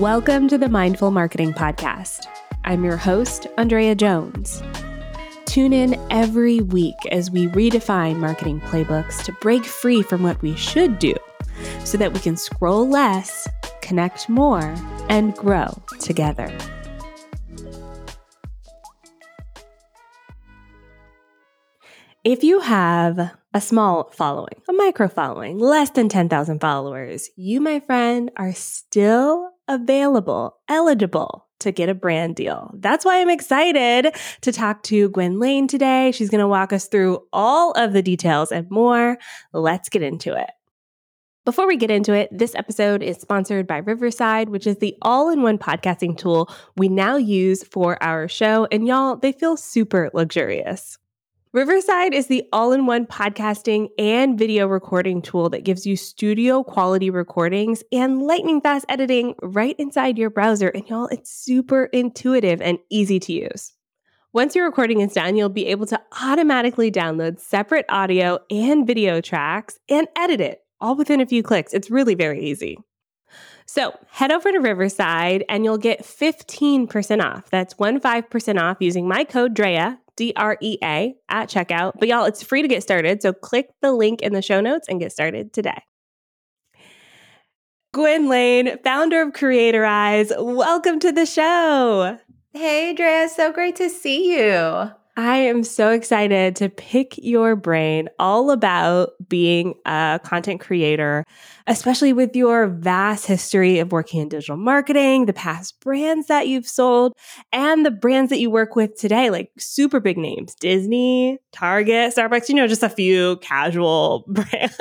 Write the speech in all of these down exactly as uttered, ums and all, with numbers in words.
Welcome to the Mindful Marketing Podcast. I'm your host, Andrea Jones. Tune in every week as we redefine marketing playbooks to break free from what we should do so that we can scroll less, connect more, and grow together. If you have a small following, a micro following, less than ten thousand followers, you, my friend, are still available, eligible to get a brand deal. That's why I'm excited to talk to Gwen Lane today. She's going to walk us through all of the details and more. Let's get into it. Before we get into it, this episode is sponsored by Riverside, which is the all-in-one podcasting tool we now use for our show. And y'all, they feel super luxurious. Riverside is the all-in-one podcasting and video recording tool that gives you studio quality recordings and lightning fast editing right inside your browser. And y'all, it's super intuitive and easy to use. Once your recording is done, you'll be able to automatically download separate audio and video tracks and edit it all within a few clicks. It's really very easy. So head over to Riverside and you'll get fifteen percent off. That's fifteen percent off using my code DREA, D R E A, at checkout. But y'all, it's free to get started. So click the link in the show notes and get started today. Gwen Lane, founder of Creatorize, welcome to the show. Hey, Drea, so great to see you. I am so excited to pick your brain all about being a content creator, especially with your vast history of working in digital marketing, the past brands that you've sold, and the brands that you work with today, like super big names, Disney, Target, Starbucks, you know, just a few casual brands.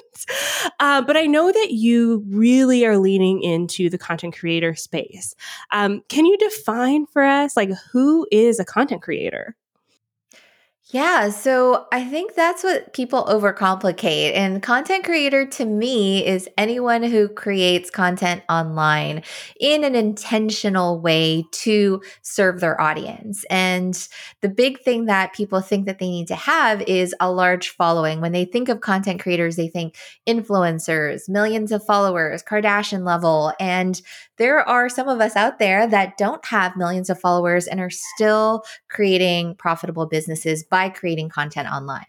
uh, but I know that you really are leaning into the content creator space. Um, can you define for us, like, who is a content creator? Yeah, so I think that's what people overcomplicate. And content creator to me is anyone who creates content online in an intentional way to serve their audience. And the big thing that people think that they need to have is a large following. When they think of content creators, they think influencers, millions of followers, Kardashian level. And there are some of us out there that don't have millions of followers and are still creating profitable businesses by creating content online.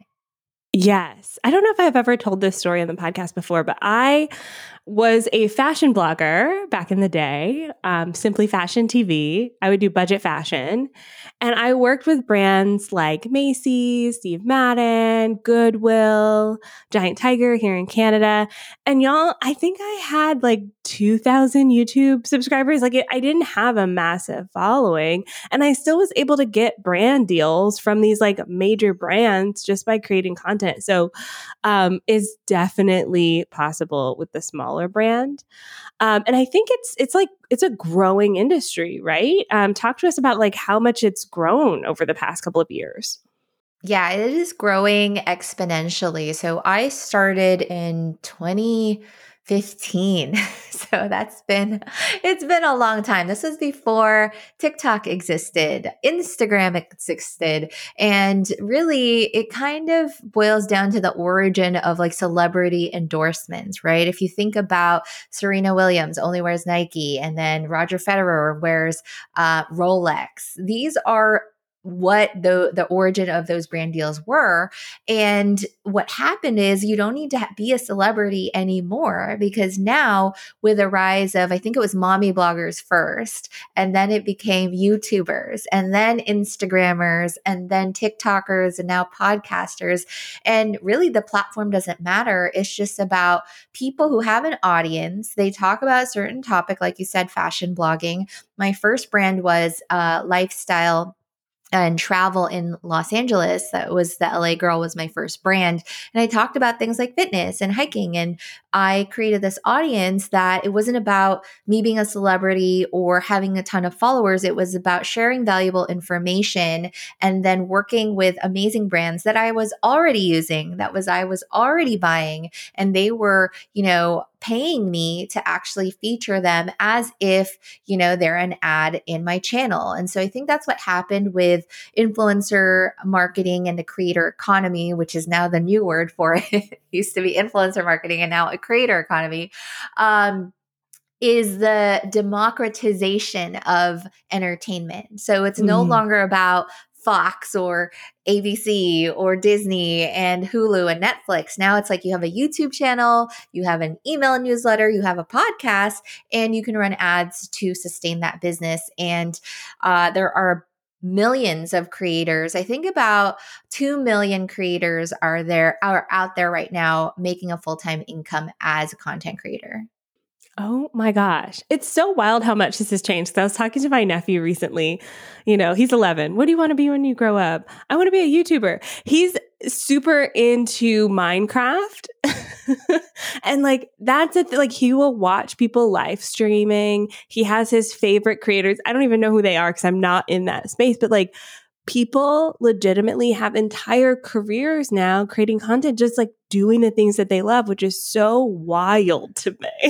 Yes. I don't know if I've ever told this story on the podcast before, but I was a fashion blogger back in the day, um, Simply Fashion T V. I would do budget fashion. And I worked with brands like Macy's, Steve Madden, Goodwill, Giant Tiger here in Canada. And y'all, I think I had like two thousand YouTube subscribers. Like it, I didn't have a massive following. And I still was able to get brand deals from these like major brands just by creating content. So um, it's definitely possible with the smaller brand. Um, and I think it's it's like it's a growing industry, right? Um, talk to us about like how much it's grown over the past couple of years. Yeah, it is growing exponentially. So I started in twenty fifteen. So that's been, it's been a long time. This was before TikTok existed, Instagram existed. And really it kind of boils down to the origin of like celebrity endorsements, right? If you think about Serena Williams only wears Nike, and then Roger Federer wears uh, Rolex. These are what the the origin of those brand deals were. And what happened is you don't need to ha- be a celebrity anymore, because now with the rise of, I think it was mommy bloggers first, and then it became YouTubers, and then Instagrammers, and then TikTokers, and now podcasters. And really the platform doesn't matter. It's just about people who have an audience. They talk about a certain topic, like you said, fashion blogging. My first brand was uh, lifestyle and travel in Los Angeles. That was the L A Girl was my first brand. And I talked about things like fitness and hiking. And I created this audience that it wasn't about me being a celebrity or having a ton of followers. It was about sharing valuable information and then working with amazing brands that I was already using, that was I was already buying. And they were, you know, paying me to actually feature them as if, you know, they're an ad in my channel. And so I think that's what happened with influencer marketing and the creator economy, which is now the new word for it. It used to be influencer marketing and now a creator economy. Um, is the democratization of entertainment. So it's no Mm. longer about Fox or A B C or Disney and Hulu and Netflix. Now it's like you have a YouTube channel, you have an email newsletter, you have a podcast, and you can run ads to sustain that business. And uh, there are millions of creators. I think about two million creators are there are out there right now making a full-time income as a content creator. Oh my gosh. It's so wild how much this has changed. 'Cause I was talking to my nephew recently. You know, he's eleven. What do you want to be when you grow up? I want to be a YouTuber. He's super into Minecraft. And like, that's it. Like, he will watch people live streaming. He has his favorite creators. I don't even know who they are because I'm not in that space, but like, people legitimately have entire careers now creating content, just like doing the things that they love, which is so wild to me.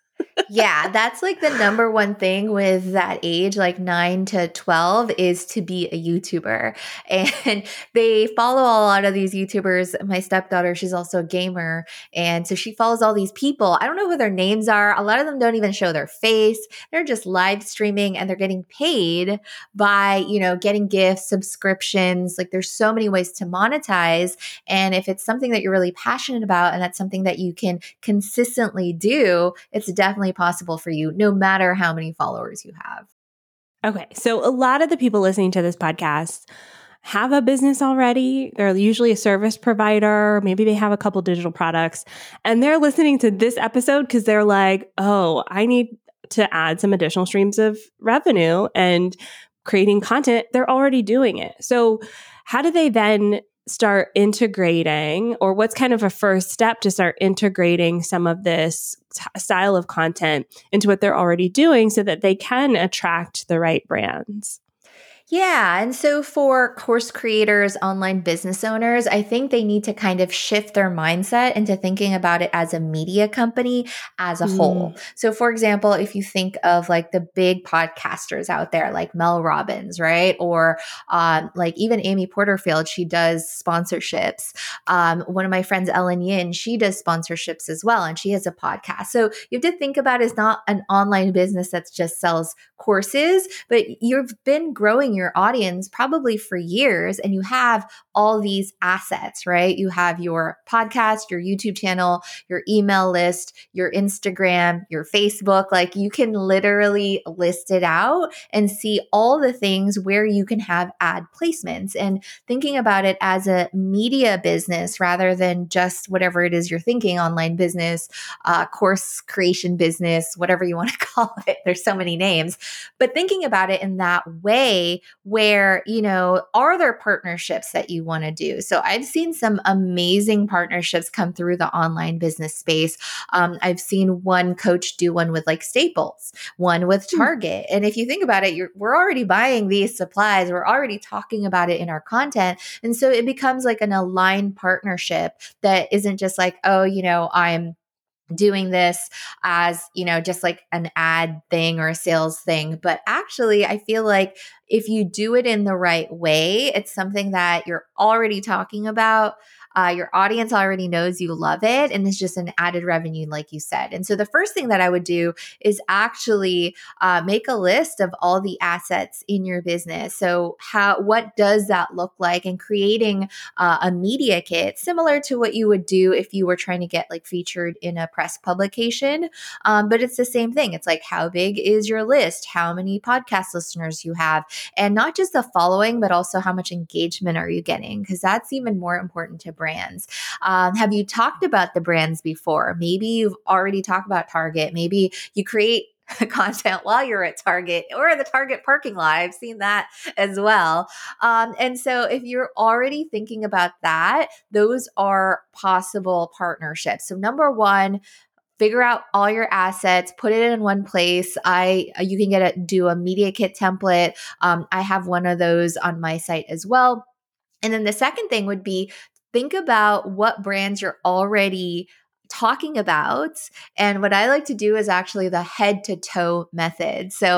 Yeah, that's like the number one thing with that age, like nine to twelve, is to be a YouTuber. And they follow a lot of these YouTubers. My stepdaughter, she's also a gamer. And so she follows all these people. I don't know who their names are. A lot of them don't even show their face. They're just live streaming and they're getting paid by, you know, getting gifts, subscriptions. Like there's so many ways to monetize. And if it's something that you're really passionate about and that's something that you can consistently do, it's definitely possible for you, no matter how many followers you have. Okay. So a lot of the people listening to this podcast have a business already. They're usually a service provider. Maybe they have a couple digital products and they're listening to this episode because they're like, oh, I need to add some additional streams of revenue and creating content. They're already doing it. So how do they then start integrating, or what's kind of a first step to start integrating some of this t- style of content into what they're already doing so that they can attract the right brands? Yeah. And so for course creators, online business owners, I think they need to kind of shift their mindset into thinking about it as a media company as a whole. Mm. So, for example, if you think of like the big podcasters out there, like Mel Robbins, right? Or um, like even Amy Porterfield, she does sponsorships. Um, one of my friends, Ellen Yin, she does sponsorships as well, and she has a podcast. So you have to think about it as not an online business that just sells courses, but you've been growing your audience probably for years and you have all these assets, right? You have your podcast, your YouTube channel, your email list, your Instagram, your Facebook. Like you can literally list it out and see all the things where you can have ad placements, and thinking about it as a media business rather than just whatever it is you're thinking, online business, uh, course creation business, whatever you want to call it. There's so many names. But thinking about it in that way where, you know, are there partnerships that you want to do? So I've seen some amazing partnerships come through the online business space. Um, I've seen one coach do one with like Staples, one with Target. And if you think about it, you're, we're already buying these supplies. We're already talking about it in our content. And so it becomes like an aligned partnership that isn't just like, oh, you know, I'm doing this as, you know, just like an ad thing or a sales thing. But actually, I feel like if you do it in the right way, it's something that you're already talking about. Uh, your audience already knows you love it, and it's just an added revenue, like you said. And so the first thing that I would do is actually uh, make a list of all the assets in your business. So how, what does that look like? And creating uh, a media kit, similar to what you would do if you were trying to get like featured in a press publication. Um, but it's the same thing. It's like, how big is your list? How many podcast listeners you have? And not just the following, but also how much engagement are you getting? Because that's even more important to brands. Um, have you talked about the brands before? Maybe you've already talked about Target. Maybe you create content while you're at Target or the Target parking lot. I've seen that as well. Um, and so if you're already thinking about that, those are possible partnerships. So number one, figure out all your assets, put it in one place. I you can get a do a media kit template. Um, I have one of those on my site as well. And then the second thing would be think about what brands you're already talking about. And what I like to do is actually the head to toe method. So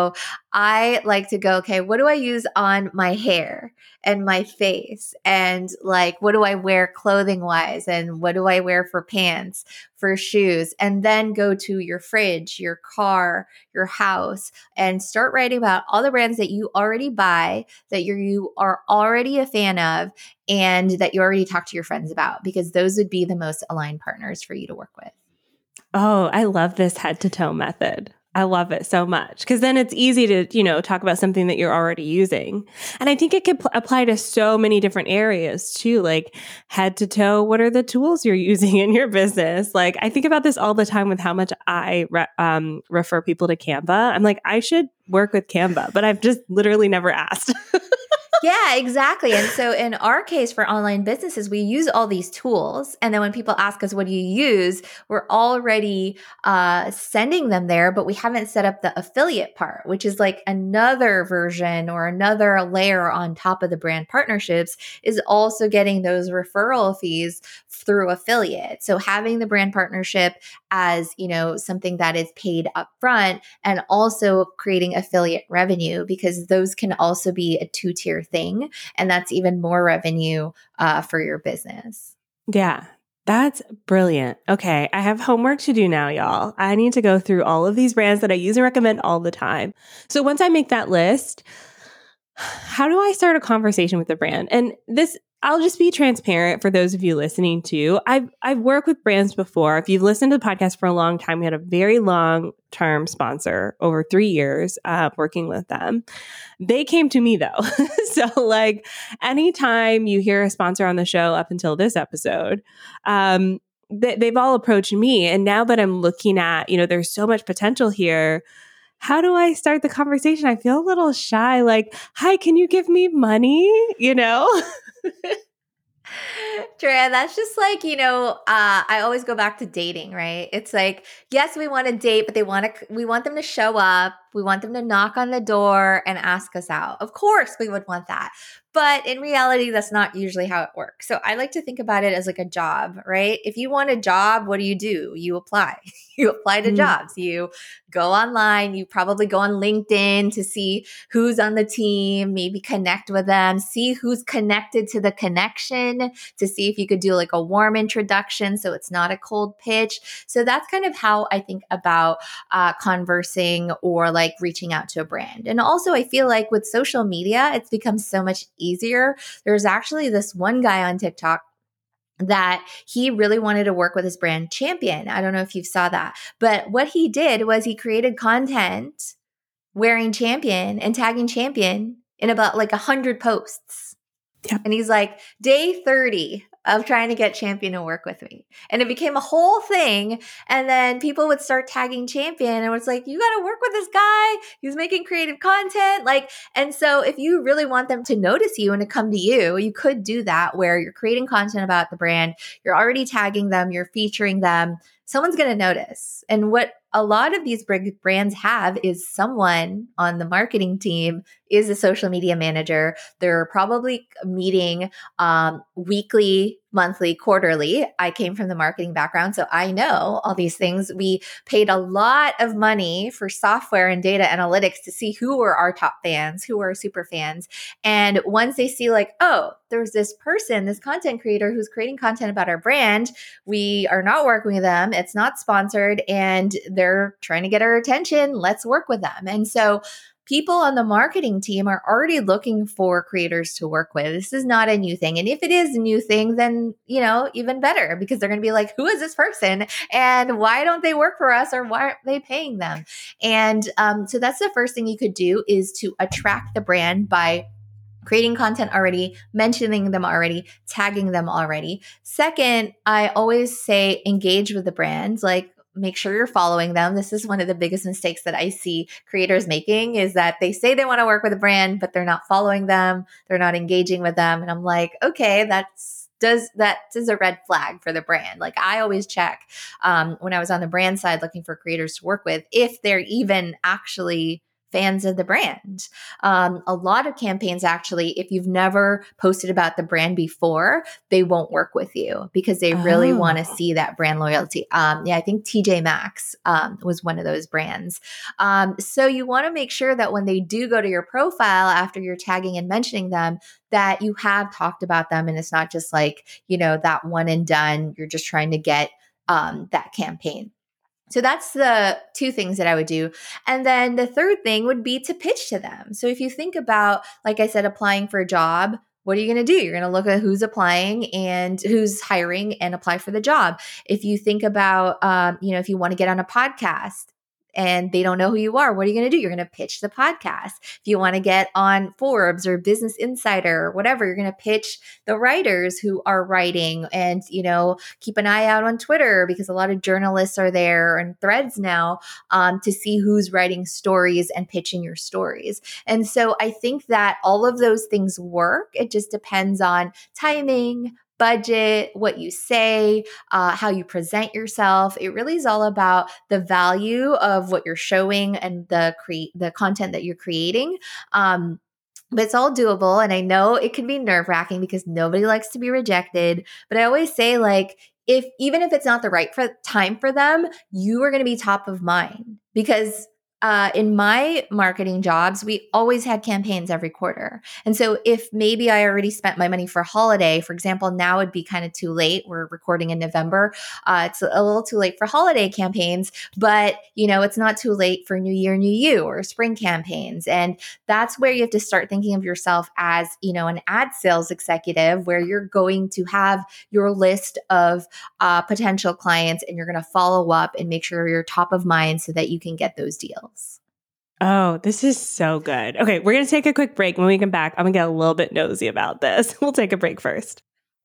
I like to go, okay, what do I use on my hair and my face? And like, what do I wear clothing wise? And what do I wear for pants, for shoes? And then go to your fridge, your car, your house, and start writing about all the brands that you already buy, that you're, you are already a fan of, and that you already talk to your friends about, because those would be the most aligned partners for you to work with. Oh, I love this head to toe method. I love it so much because then it's easy to, you know, talk about something that you're already using. And I think it could pl- apply to so many different areas too, like head to toe. What are the tools you're using in your business? Like I think about this all the time with how much I re- um, refer people to Canva. I'm like, I should work with Canva, but I've just literally never asked. Yeah, exactly. And so in our case for online businesses, we use all these tools. And then when people ask us, what do you use? We're already uh, sending them there, but we haven't set up the affiliate part, which is like another version or another layer on top of the brand partnerships, is also getting those referral fees through affiliate. So having the brand partnership as, you know, something that is paid upfront, and also creating affiliate revenue, because those can also be a two-tier thing. And that's even more revenue uh, for your business. Yeah, that's brilliant. Okay, I have homework to do now, y'all. I need to go through all of these brands that I use and recommend all the time. So once I make that list, how do I start a conversation with the brand? And this, I'll just be transparent for those of you listening too. I've I've worked with brands before. If you've listened to the podcast for a long time, we had a very long term sponsor over three years uh, working with them. They came to me though. So like anytime you hear a sponsor on the show up until this episode, um, they, they've all approached me. And now that I'm looking at, you know, there's so much potential here. How do I start the conversation? I feel a little shy. Like, hi, can you give me money? You know? Drea, that's just like, you know, uh, I always go back to dating, right? It's like, yes, we want to date, but they want to, we want them to show up. We want them to knock on the door and ask us out. Of course, we would want that. But in reality, that's not usually how it works. So I like to think about it as like a job, right? If you want a job, what do you do? You apply. You apply to Mm. jobs. You go online. You probably go on LinkedIn to see who's on the team, maybe connect with them, see who's connected to the connection, to see if you could do like a warm introduction so it's not a cold pitch. So that's kind of how I think about uh, conversing or like reaching out to a brand. And also, I feel like with social media, it's become so much easier. There's actually this one guy on TikTok that he really wanted to work with his brand Champion. I don't know if you saw that, but what he did was he created content wearing Champion and tagging Champion in about like a hundred posts. Yep. And he's like, day thirty of trying to get Champion to work with me. And it became a whole thing. And then people would start tagging Champion and it was like, you got to work with this guy. He's making creative content. Like, and so if you really want them to notice you and to come to you, you could do that where you're creating content about the brand. You're already tagging them. You're featuring them. Someone's going to notice. And what a lot of these brands have is someone on the marketing team is a social media manager. They're probably meeting um, weekly, monthly, quarterly. I came from the marketing background, so I know all these things. We paid a lot of money for software and data analytics to see who were our top fans, who were our super fans. And once they see like, oh, there's this person, this content creator who's creating content about our brand, we are not working with them. It's not sponsored and they're trying to get our attention. Let's work with them. And so people on the marketing team are already looking for creators to work with. This is not a new thing. And if it is a new thing, then, you know, even better, because they're going to be like, who is this person? And why don't they work for us? Or why aren't they paying them? And um, so that's the first thing you could do, is to attract the brand by creating content already, mentioning them already, tagging them already. Second, I always say engage with the brand. Like, make sure you're following them. This is one of the biggest mistakes that I see creators making, is that they say they want to work with a brand, but they're not following them. They're not engaging with them. And I'm like, okay, that's does that is a red flag for the brand. Like, I always check um, when I was on the brand side looking for creators to work with, if they're even actually fans of the brand. Um, a lot of campaigns, actually, if you've never posted about the brand before, they won't work with you because they really want to Oh. see that brand loyalty. Um, yeah, I think T J Maxx um, was one of those brands. Um, so you want to make sure that when they do go to your profile after you're tagging and mentioning them, that you have talked about them and it's not just like, you know, that one and done. You're just trying to get um, that campaign. So that's the two things that I would do. And then the third thing would be to pitch to them. So if you think about, like I said, applying for a job, what are you going to do? You're going to look at who's applying and who's hiring and apply for the job. If you think about, um, you know, if you want to get on a podcast, and they don't know who you are, what are you going to do? You're going to pitch the podcast. If you want to get on Forbes or Business Insider or whatever, you're going to pitch the writers who are writing, and, you know, keep an eye out on Twitter because a lot of journalists are there and Threads now um, to see who's writing stories and pitching your stories. And so I think that all of those things work. It just depends on timing, budget, what you say, uh, how you present yourself. It really is all about the value of what you're showing and the cre- the content that you're creating. Um, but it's all doable. And I know it can be nerve wracking because nobody likes to be rejected. But I always say, like, if even if it's not the right for, time for them, you are going to be top of mind because Uh, in my marketing jobs, we always had campaigns every quarter. And so if maybe I already spent my money for holiday, for example, now it'd be kind of too late. We're recording in November. Uh, it's a little too late for holiday campaigns, but you know, it's not too late for New Year, New You or spring campaigns. And that's where you have to start thinking of yourself as, you know, an ad sales executive where you're going to have your list of uh, potential clients and you're going to follow up and make sure you're top of mind so that you can get those deals. Oh, this is so good. Okay, we're going to take a quick break. When we come back, I'm going to get a little bit nosy about this. We'll take a break first.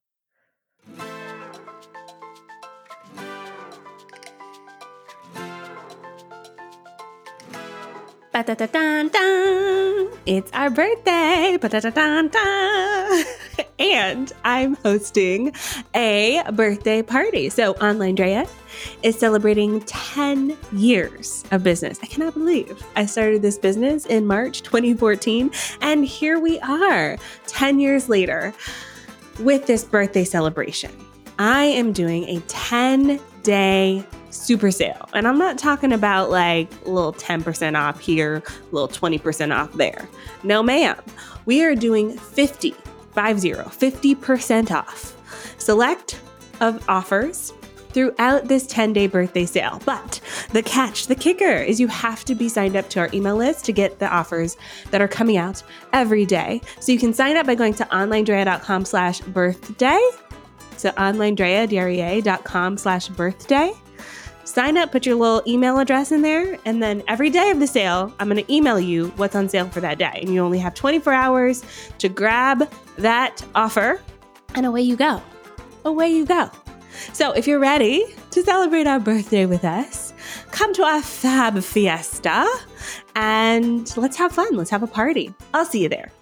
Ba-da-da-dun-dun. It's our birthday. Ba-da-da-dun-dun. And I'm hosting a birthday party. So Online Drea is celebrating ten years of business. I cannot believe I started this business in March twenty fourteen. And here we are ten years later with this birthday celebration. I am doing a ten-day super sale. And I'm not talking about like a little ten percent off here, a little twenty percent off there. No, ma'am. We are doing fifty, five zero, fifty percent off select of offers throughout this ten-day birthday sale. But the catch, the kicker, is you have to be signed up to our email list to get the offers that are coming out every day. So you can sign up by going to onlinedrea.com slash birthday. So onlinedrea.com slash birthday. Sign up, put your little email address in there, and then every day of the sale, I'm going to email you what's on sale for that day. And you only have twenty-four hours to grab that offer, and away you go. Away you go. So if you're ready to celebrate our birthday with us, come to our Fab Fiesta, and let's have fun. Let's have a party. I'll see you there.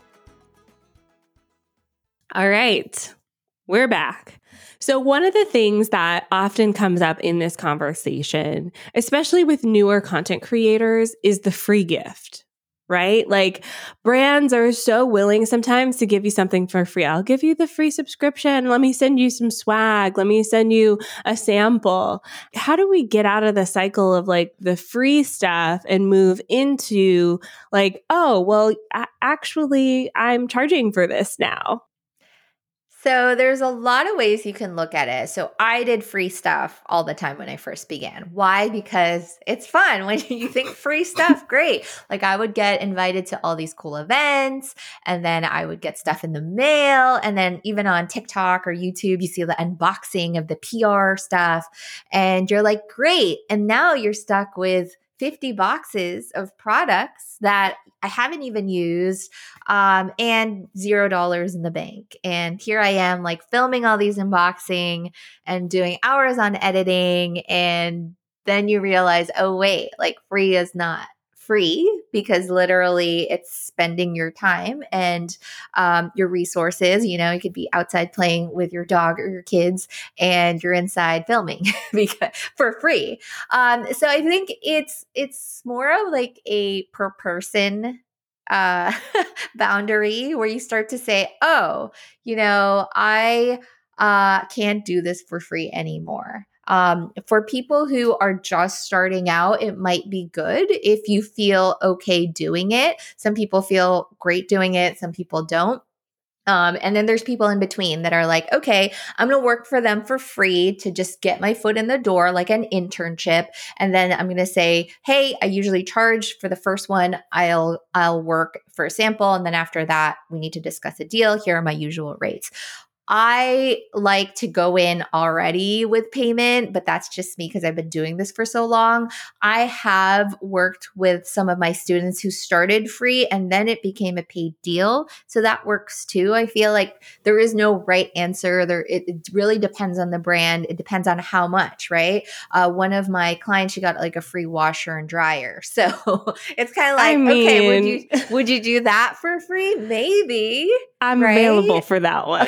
All right. We're back. So one of the things that often comes up in this conversation, especially with newer content creators, is the free gift, right? Like brands are so willing sometimes to give you something for free. I'll give you the free subscription. Let me send you some swag. Let me send you a sample. How do we get out of the cycle of like the free stuff and move into like, oh, well, a- actually, I'm charging for this now? So there's a lot of ways you can look at it. So I did free stuff all the time when I first began. Why? Because it's fun. When you think free stuff, great. Like I would get invited to all these cool events, and then I would get stuff in the mail. And then even on TikTok or YouTube, you see the unboxing of the P R stuff, and you're like, great. And now you're stuck with fifty boxes of products that I haven't even used, um, and zero dollars in the bank. And here I am like filming all these unboxing and doing hours on editing. And then you realize, oh, wait, like free is not free because literally it's spending your time and um, your resources. You know, you could be outside playing with your dog or your kids and you're inside filming because, for free. Um, so I think it's it's more of like a per person uh boundary where you start to say, oh, you know, I uh can't do this for free anymore. Um, for people who are just starting out, it might be good if you feel okay doing it. Some people feel great doing it, some people don't. Um, and then there's people in between that are like, okay, I'm going to work for them for free to just get my foot in the door, like an internship. And then I'm going to say, hey, I usually charge for the first one. I'll, I'll work for a sample. And then after that, we need to discuss a deal. Here are my usual rates. I like to go in already with payment, but that's just me because I've been doing this for so long. I have worked with some of my students who started free and then it became a paid deal. So that works too. I feel like there is no right answer. There, it, it really depends on the brand. It depends on how much, right? Uh, one of my clients, she got like a free washer and dryer. So it's kind of like, I mean, okay, would you would you do that for free? Maybe. I'm right? available for that one.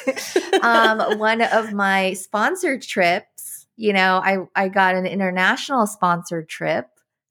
um, one of my sponsored trips, you know, I, I got an international sponsored trip.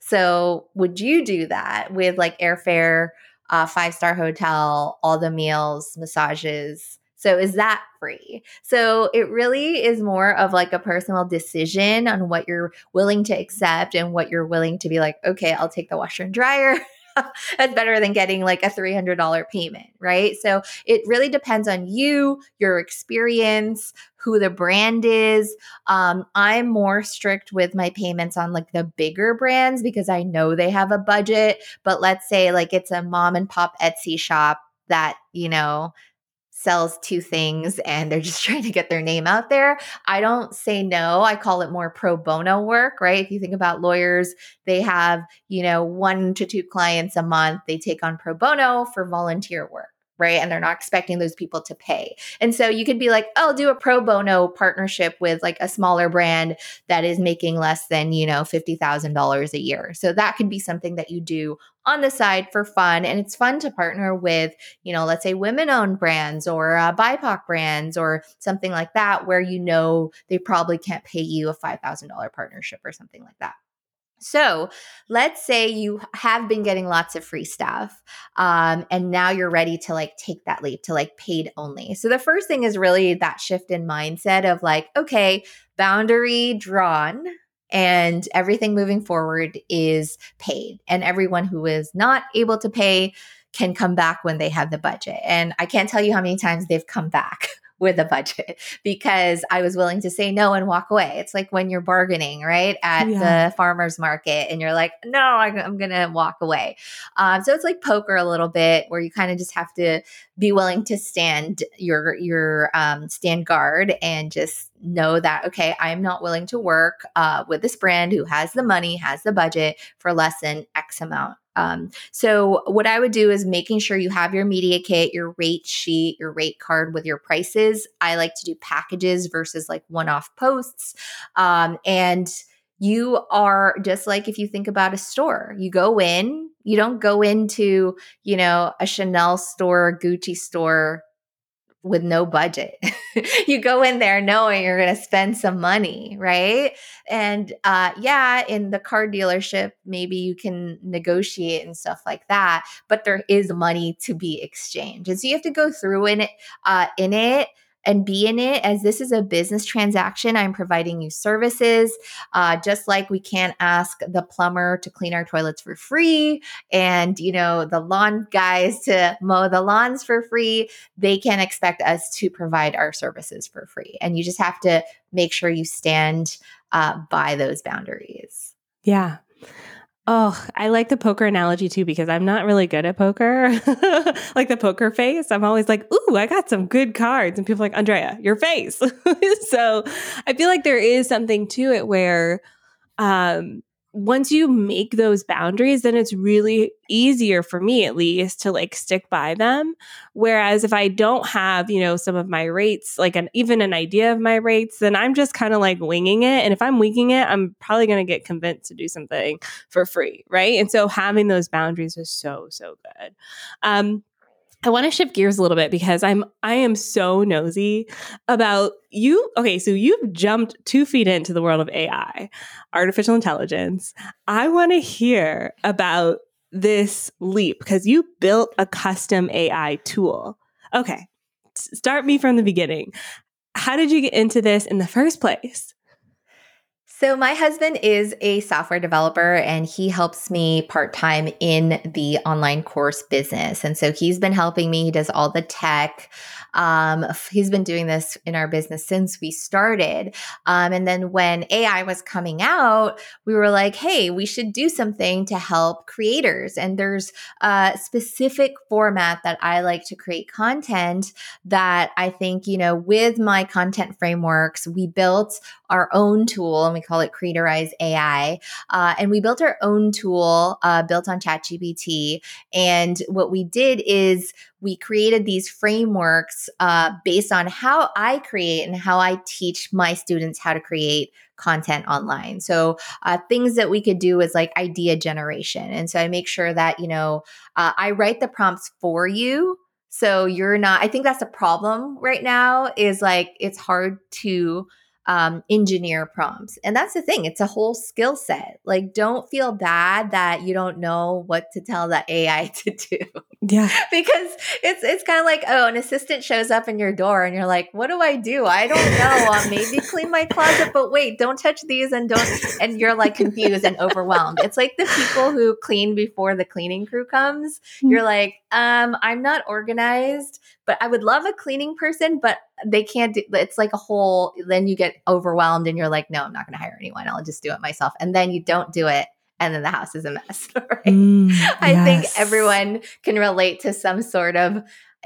So would you do that with like airfare, uh, five-star hotel, all the meals, massages? So is that free? So it really is more of like a personal decision on what you're willing to accept and what you're willing to be like, okay, I'll take the washer and dryer. That's better than getting like a three hundred dollars payment, right? So it really depends on you, your experience, who the brand is. Um, I'm more strict with my payments on like the bigger brands because I know they have a budget. But let's say like it's a mom and pop Etsy shop that, you know, sells two things and they're just trying to get their name out there. I don't say no. I call it more pro bono work, right? If you think about lawyers, they have, you know, one to two clients a month. They take on pro bono for volunteer work, right? And they're not expecting those people to pay. And so you could be like, oh, I'll do a pro bono partnership with like a smaller brand that is making less than, you know, fifty thousand dollars a year. So that could be something that you do on the side for fun. And it's fun to partner with, you know, let's say women-owned brands or uh, B I P O C brands or something like that, where you know they probably can't pay you a five thousand dollars partnership or something like that. So let's say you have been getting lots of free stuff um, and now you're ready to like take that leap to like paid only. So the first thing is really that shift in mindset of like, okay, boundary drawn. And everything moving forward is paid. And everyone who is not able to pay can come back when they have the budget. And I can't tell you how many times they've come back with a budget because I was willing to say no and walk away. It's like when you're bargaining, right? At yeah. the farmer's market and you're like, no, I'm going to walk away. Um, so it's like poker a little bit where you kind of just have to be willing to stand your, your um, stand guard and just know that, okay, I'm not willing to work uh, with this brand who has the money, has the budget for less than X amount. Um, so what I would do is making sure you have your media kit, your rate sheet, your rate card with your prices. I like to do packages versus like one-off posts. Um, and you are just like, if you think about a store, you go in, you don't go into, you know, a Chanel store, Gucci store with no budget. You go in there knowing you're going to spend some money, right? And uh, yeah, in the car dealership, maybe you can negotiate and stuff like that, but there is money to be exchanged. And so you have to go through in it, uh, in it and be in it as this is a business transaction. I'm providing you services, uh, just like we can't ask the plumber to clean our toilets for free and, you know, the lawn guys to mow the lawns for free. They can expect us to provide our services for free. And you just have to make sure you stand uh, by those boundaries. Yeah. Oh, I like the poker analogy too, because I'm not really good at poker. Like the poker face. I'm always like, ooh, I got some good cards. And people are like, Andrea, your face. So I feel like there is something to it where um, once you make those boundaries, then it's really easier for me at least to like stick by them. Whereas if I don't have, you know, some of my rates, like an even an idea of my rates, then I'm just kind of like winging it. And if I'm winging it, I'm probably going to get convinced to do something for free. Right. And so having those boundaries is so, so good. Um, I want to shift gears a little bit because I'm I am so nosy about you. Okay, so you've jumped two feet into the world of A I, artificial intelligence. I want to hear about this leap because you built a custom A I tool. Okay, start me from the beginning. How did you get into this in the first place? So my husband is a software developer and he helps me part-time in the online course business. And so he's been helping me. He does all the tech. Um, he's been doing this in our business since we started. Um, and then when A I was coming out, we were like, hey, we should do something to help creators. And there's a specific format that I like to create content that I think, you know, with my content frameworks, we built our own tool and we call it Creatorize A I. Uh, and we built our own tool uh, built on ChatGPT. And what we did is we created these frameworks uh, based on how I create and how I teach my students how to create content online. So uh, things that we could do is like idea generation. And so I make sure that, you know, uh, I write the prompts for you. So you're not, I think that's a problem right now is like, it's hard to um, engineer prompts. And that's the thing. It's a whole skill set. Like, don't feel bad that you don't know what to tell the A I to do. Yeah. Because it's it's kind of like, oh, an assistant shows up in your door and you're like, what do I do? I don't know. Uh, maybe clean my closet, but wait, don't touch these and don't, and you're like confused and overwhelmed. It's like the people who clean before the cleaning crew comes. You're like, um, I'm not organized, but I would love a cleaning person, but they can't do, it's like a whole, then you get overwhelmed and you're like, no, I'm not going to hire anyone. I'll just do it myself. And then you don't do it. And then the house is a mess, right? Mm, I yes. think everyone can relate to some sort of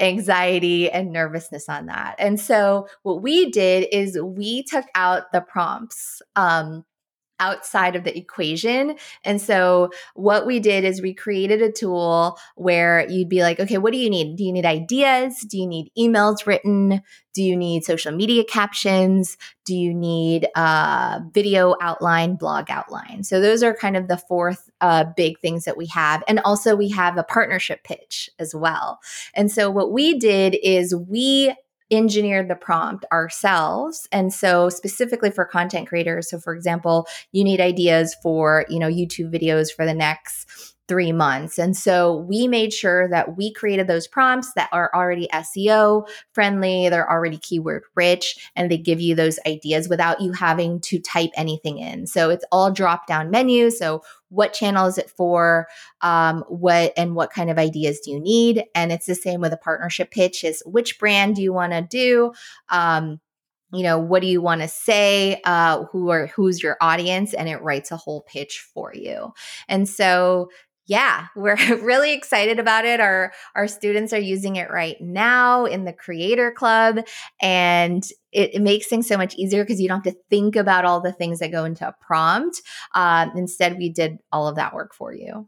anxiety and nervousness on that. And so what we did is we took out the prompts um, outside of the equation. And so what we did is we created a tool where you'd be like, okay, what do you need? Do you need ideas? Do you need emails written? Do you need social media captions? Do you need uh, video outline, blog outline? So those are kind of the fourth uh, big things that we have. And also we have a partnership pitch as well. And so what we did is we engineered the prompt ourselves. And so specifically for content creators. So for example, you need ideas for, you know, YouTube videos for the next three months. And so we made sure that we created those prompts that are already S E O friendly, they're already keyword rich, and they give you those ideas without you having to type anything in. So it's all drop down menu. So what channel is it for? Um, what and what kind of ideas do you need? And it's the same with a partnership pitch is which brand do you want to do? Um, you know, what do you want to say? Uh, who are who's your audience? And it writes a whole pitch for you. And so yeah, we're really excited about it. Our our students are using it right now in the Creator Club, and it, it makes things so much easier because you don't have to think about all the things that go into a prompt. Um, instead, we did all of that work for you.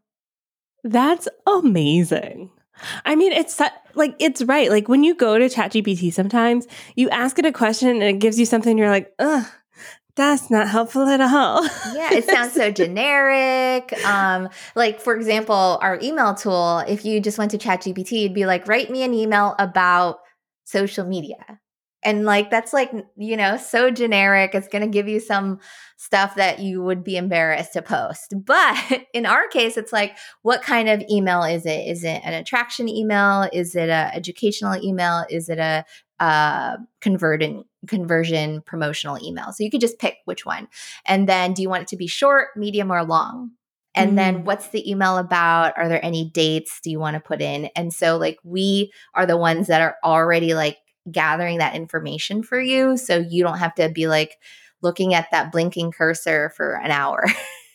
That's amazing. I mean, it's like, it's right. Like when you go to ChatGPT, sometimes you ask it a question and it gives you something, and you're like, ugh. That's not helpful at all. Yeah, it sounds so generic. Um, like, for example, our email tool, if you just went to ChatGPT, you'd be like, write me an email about social media. And like, that's like, you know, so generic. It's going to give you some stuff that you would be embarrassed to post. But in our case, it's like, what kind of email is it? Is it an attraction email? Is it an educational email? Is it a uh, converting conversion promotional email? So you could just pick which one. And then do you want it to be short, medium, or long? And mm. then what's the email about? Are there any dates do you want to put in? And so like we are the ones that are already like gathering that information for you. So you don't have to be like looking at that blinking cursor for an hour.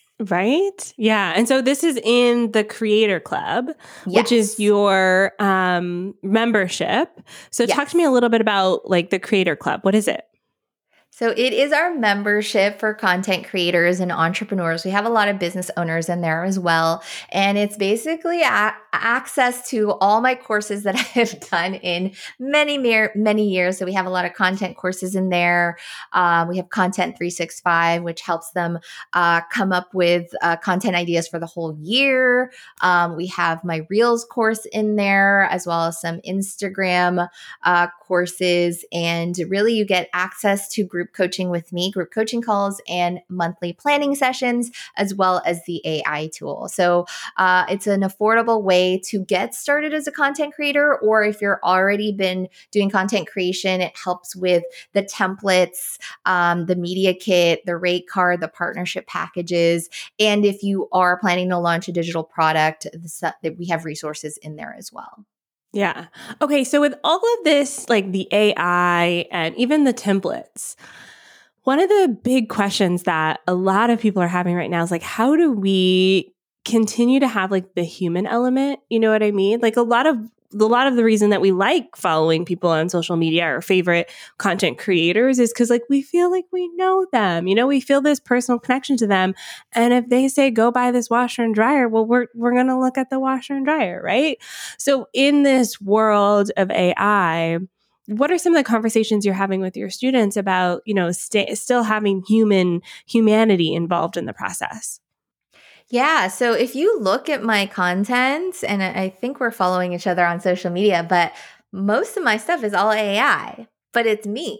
Right? Yeah. And so this is in the Creator Club, yes. which is your um, membership. So yes. Talk to me a little bit about like the Creator Club. What is it? So it is our membership for content creators and entrepreneurs. We have a lot of business owners in there as well. And it's basically a- access to all my courses that I have done in many, many years. So we have a lot of content courses in there. Uh, we have Content three sixty-five, which helps them uh, come up with uh, content ideas for the whole year. Um, we have my Reels course in there, as well as some Instagram uh, courses. And really, you get access to group coaching with me, group coaching calls, and monthly planning sessions, as well as the A I tool. So uh, it's an affordable way to get started as a content creator, or if you're already been doing content creation, it helps with the templates, um, the media kit, the rate card, the partnership packages. And if you are planning to launch a digital product, that we have resources in there as well. Yeah. Okay. So with all of this, like the A I and even the templates, one of the big questions that a lot of people are having right now is like, how do we continue to have like the human element? You know what I mean? Like a lot of a lot of the reason that we like following people on social media, our favorite content creators, is because like we feel like we know them. You know, we feel this personal connection to them. And if they say go buy this washer and dryer, well, we're we're gonna look at the washer and dryer, right? So in this world of A I, what are some of the conversations you're having with your students about, you know, st- still having human humanity involved in the process? Yeah. So if you look at my content, and I think we're following each other on social media, but most of my stuff is all A I, but it's me.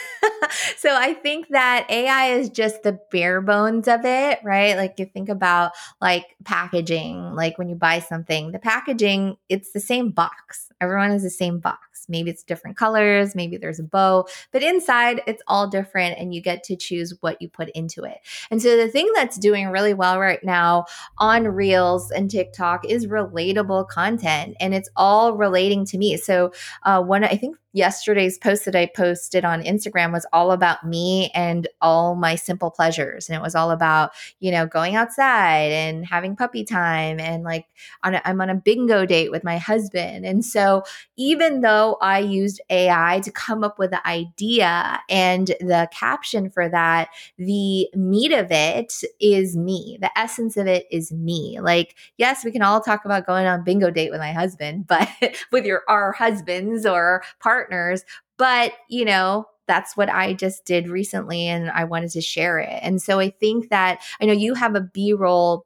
So I think that A I is just the bare bones of it, right? Like you think about like packaging, like when you buy something, the packaging, it's the same box. Everyone has the same box. Maybe it's different colors, maybe there's a bow, but inside it's all different and you get to choose what you put into it. And so the thing that's doing really well right now on Reels and TikTok is relatable content, and it's all relating to me. So uh, one, I think yesterday's post that I posted on Instagram was all about me and all my simple pleasures. And it was all about, you know, going outside and having puppy time, and like on a, I'm on a bingo date with my husband. And so even though I used A I to come up with the idea and the caption for that, the meat of it is me. The essence of it is me. Like, yes, we can all talk about going on bingo date with my husband, but with your our husbands or partners, but you know, that's what I just did recently and I wanted to share it. And so I think that I know you have a B-roll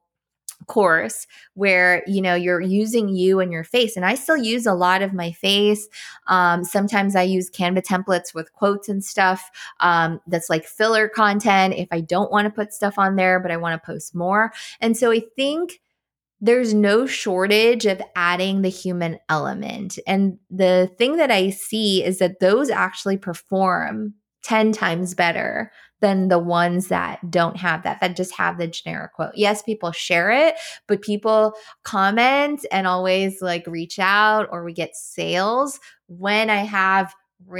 course where you know you're using you and your face, and I still use a lot of my face. Um, sometimes I use Canva templates with quotes and stuff. Um, that's like filler content if I don't want to put stuff on there but I want to post more. And so I think there's no shortage of adding the human element, and the thing that I see is that those actually perform ten times better than the ones that don't have that, that just have the generic quote. Yes, people share it, but people comment and always like reach out, or we get sales when I have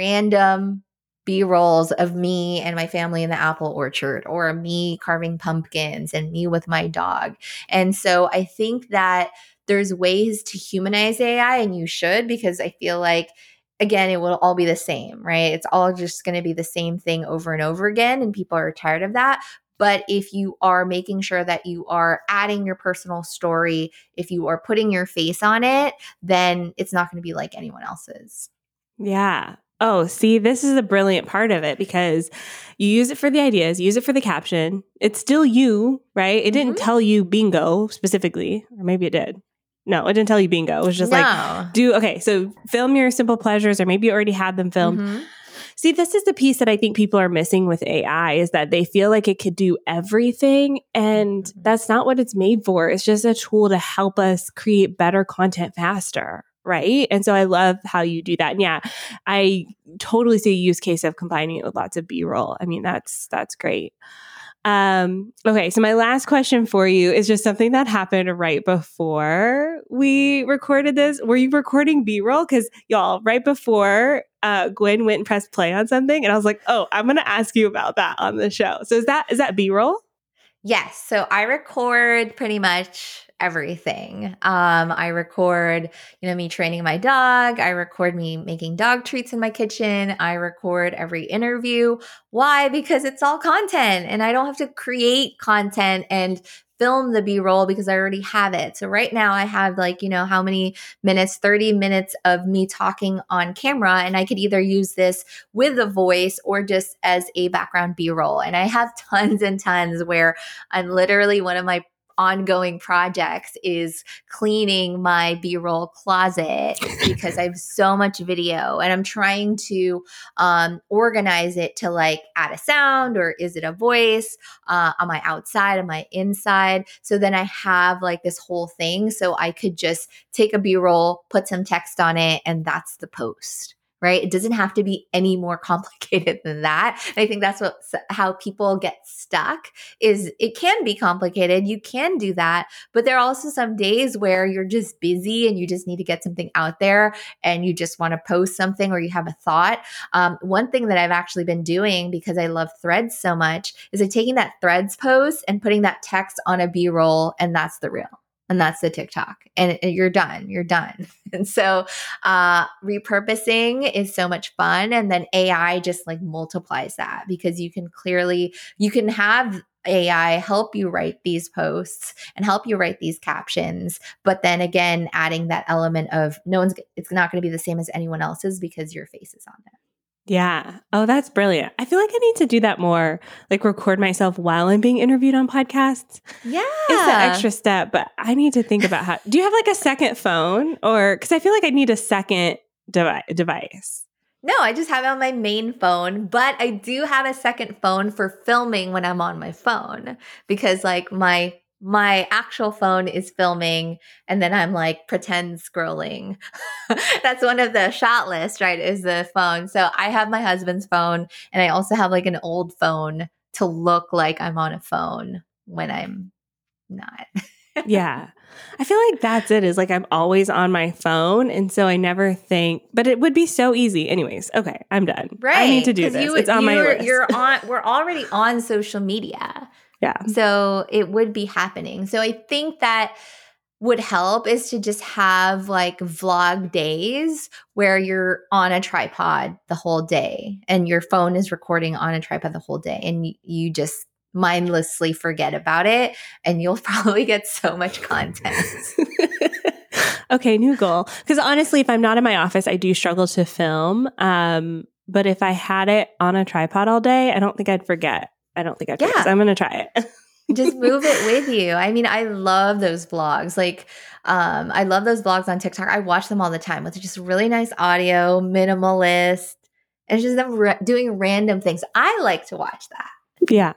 random B-rolls of me and my family in the apple orchard, or me carving pumpkins and me with my dog. And so I think that there's ways to humanize A I, and you should, because I feel like again, it will all be the same, right? It's all just going to be the same thing over and over again, and people are tired of that. But if you are making sure that you are adding your personal story, if you are putting your face on it, then it's not going to be like anyone else's. Yeah. Oh, see, this is a brilliant part of it, because you use it for the ideas, you use it for the caption. It's still you, right? It didn't Mhm. tell you bingo specifically, or maybe it did. No, it didn't tell you bingo. It was just No. like, do, okay, so film your simple pleasures, or maybe you already had them filmed. Mhm. See, this is the piece that I think people are missing with A I, is that they feel like it could do everything. And Mhm. that's not what it's made for. It's just a tool to help us create better content faster. Right. And so I love how you do that. And yeah, I totally see a use case of combining it with lots of B-roll. I mean, that's, that's great. Um, okay. So my last question for you is just something that happened right before we recorded this. Were you recording B-roll? Cause y'all, right before, uh, Gwen went and pressed play on something, and I was like, oh, I'm going to ask you about that on the show. So is that, is that B-roll? Yes. So I record pretty much everything. Um, I record, you know, me training my dog. I record me making dog treats in my kitchen. I record every interview. Why? Because it's all content and I don't have to create content and film the B-roll because I already have it. So right now I have like, you know, how many minutes, thirty minutes of me talking on camera. And I could either use this with a voice or just as a background B-roll. And I have tons and tons where I'm literally one of my ongoing projects is cleaning my B-roll closet because I have so much video and I'm trying to um, organize it to like add a sound or is it a voice? Uh, am I outside? Am I inside? So then I have like this whole thing so I could just take a B-roll, put some text on it, and that's the post. Right? It doesn't have to be any more complicated than that. And I think that's what how people get stuck is it can be complicated. You can do that, but there are also some days where you're just busy and you just need to get something out there and you just want to post something or you have a thought. Um, one thing that I've actually been doing because I love Threads so much is I'm taking that Threads post and putting that text on a B-roll, and that's the reel. And that's the TikTok. And you're done. You're done. And so uh, repurposing is so much fun. And then A I just like multiplies that because you can clearly, you can have A I help you write these posts and help you write these captions. But then again, adding that element of no one's, it's not going to be the same as anyone else's because your face is on it. Yeah. Oh, that's brilliant. I feel like I need to do that more, like record myself while I'm being interviewed on podcasts. Yeah. It's an extra step, but I need to think about how, do you have like a second phone or, because I feel like I need a second devi- device. No, I just have it on my main phone, but I do have a second phone for filming when I'm on my phone because like my my actual phone is filming and then I'm like pretend scrolling. That's one of the shot lists, right? Is the phone. So I have my husband's phone and I also have like an old phone to look like I'm on a phone when I'm not. Yeah. I feel like that's it is like I'm always on my phone. And so I never think, but it would be so easy. Anyways, okay, I'm done. Right. I need to do this. You, it's on my list. You're on, we're already on social media. Yeah. So it would be happening. So I think that would help is to just have like vlog days where you're on a tripod the whole day and your phone is recording on a tripod the whole day and you, you just mindlessly forget about it and you'll probably get so much content. Okay, new goal. Because honestly, if I'm not in my office, I do struggle to film. Um, but if I had it on a tripod all day, I don't think I'd forget. I don't think I'd forget. Yeah. So I'm going to try it. Just move it with you. I mean, I love those vlogs. Like, um, I love those vlogs on TikTok. I watch them all the time with just really nice audio, minimalist, and just them ra- doing random things. I like to watch that. Yeah.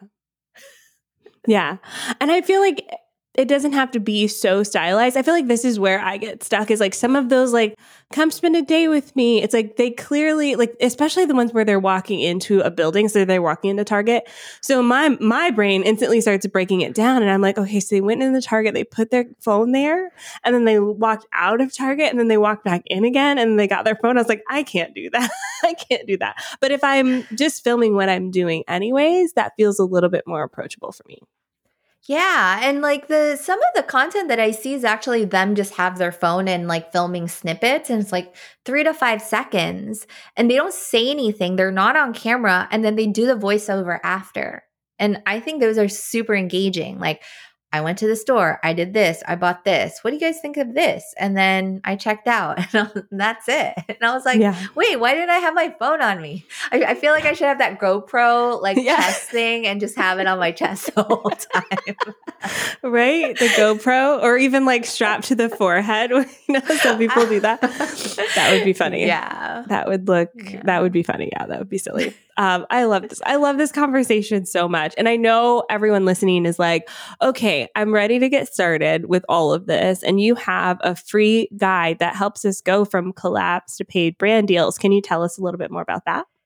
Yeah. And I feel like it doesn't have to be so stylized. I feel like this is where I get stuck is like some of those like, come spend a day with me. It's like they clearly like, especially the ones where they're walking into a building. So they're walking into Target. So my, my brain instantly starts breaking it down. And I'm like, okay, so they went into Target, they put their phone there and then they walked out of Target and then they walked back in again and they got their phone. I was like, I can't do that. I can't do that. But if I'm just filming what I'm doing anyways, that feels a little bit more approachable for me. Yeah, and like the some of the content that I see is actually them just have their phone and like filming snippets and it's like three to five seconds and they don't say anything. They're not on camera and then they do the voiceover after. And I think those are super engaging. Like I went to the store, I did this, I bought this. What do you guys think of this? And then I checked out and that's it. And I was like, yeah. Wait, why didn't I have my phone on me? I, I feel like I should have that GoPro like yeah. chest thing and just have it on my chest the whole time. Right? The GoPro or even like strapped to the forehead. You know, some people do that. That would be funny. Yeah. That would look, yeah. that would be funny. Yeah, that would be silly. Um, I love this. I love this conversation so much. And I know everyone listening is like, okay, I'm ready to get started with all of this. And you have a free guide that helps us go from collapse to paid brand deals. Can you tell us a little bit more about that?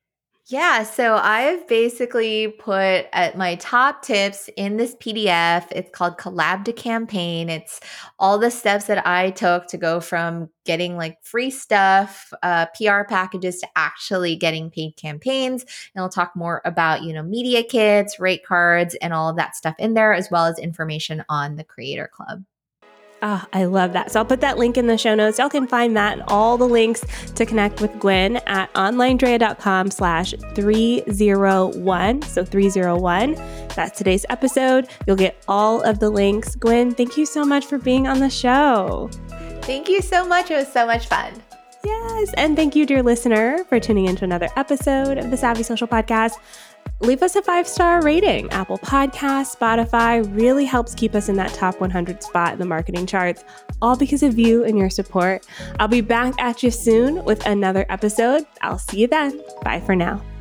Yeah, so I've basically put at my top tips in this P D F. It's called Collab to Campaign. It's all the steps that I took to go from getting like free stuff, uh, P R packages to actually getting paid campaigns. And I'll talk more about, you know, media kits, rate cards, and all of that stuff in there, as well as information on the Creator Club. Oh, I love that. So I'll put that link in the show notes. Y'all can find that and all the links to connect with Gwen at onlinedrea.com slash 301. So three oh one. That's today's episode. You'll get all of the links. Gwen, thank you so much for being on the show. Thank you so much. It was so much fun. Yes. And thank you, dear listener, for tuning into another episode of the Savvy Social Podcast. Leave us a five-star rating. Apple Podcasts, Spotify really helps keep us in that top one hundred spot in the marketing charts, all because of you and your support. I'll be back at you soon with another episode. I'll see you then. Bye for now.